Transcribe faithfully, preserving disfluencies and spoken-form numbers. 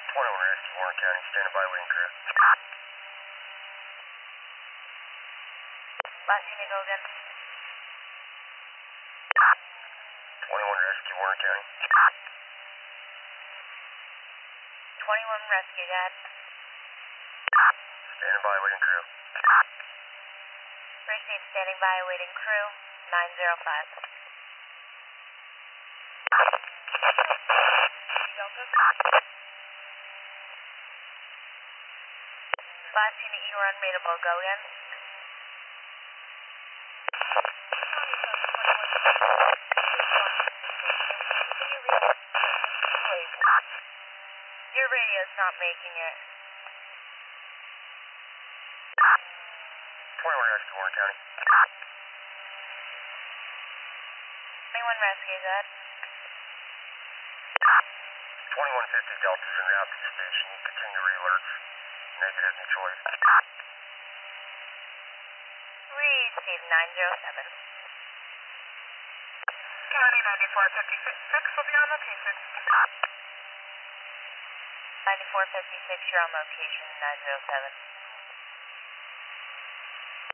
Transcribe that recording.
twenty-one Rescue, Warren County, standing by, waiting crew. Last unit, go again. twenty-one Rescue, Warren County. twenty-one Rescue, Dad. Standing by, waiting crew. First aid standing by, waiting crew, nine zero five. Delta. Last unit, you are unreadable, go again. Your radio's not making it. twenty-one Rescue, Warren County. twenty-one Rescue, Dad. twenty-one fifty Delta's en route to the station. Continue re-alerts. Negative, mutual aid. Receive nine zero seven. County ninety-four fifty-six will be on location. ninety-four fifty-six, you're on location, nine zero seven.